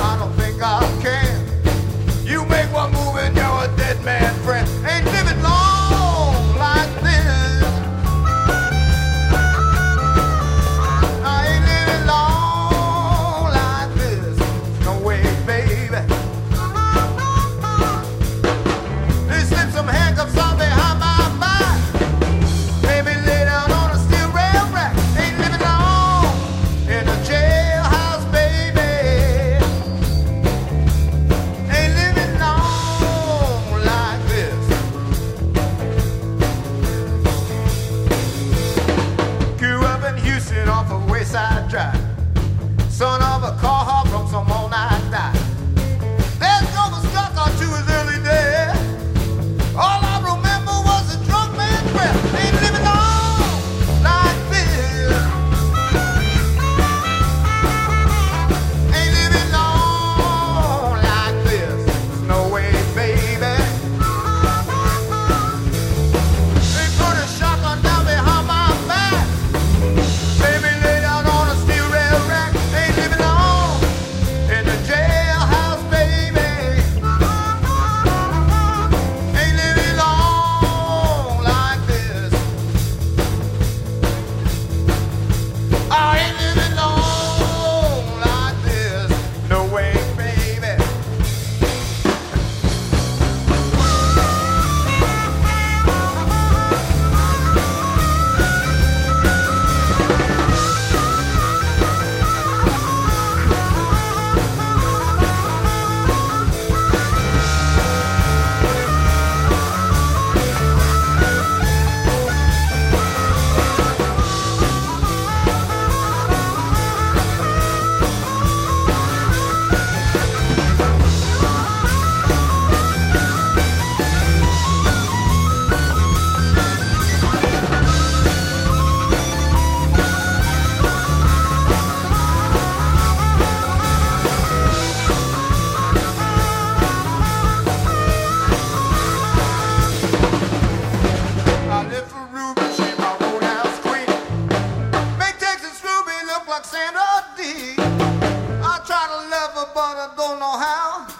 I don't think I can. You make one move and you're a dead man friend. Ain't living long like this. I ain't living long like this. No way, baby. They slip some handcuffs on behind my back. Maybe lay down on a steel rail rack. Ain't living long in a jailhouse, baby. Ain't living long like this. Grew up in Houston off of Wayside Drive. Son of a car hop from some all-night dive. There's no stuck onto his early days. All I remember was a drunk man's breath. Ain't living long like this. Ain't living long like this. No way, baby. They put a shotgun down behind my back. Baby lay down on a steel rail rack. Ain't living long in the jailhouse, baby. Ain't living long like this. I ain't living long like this. No way, baby. I live for Ruby, she my roadhouse queen. Make Texas Ruby look like Sandra D. I try to love her, but I don't know how.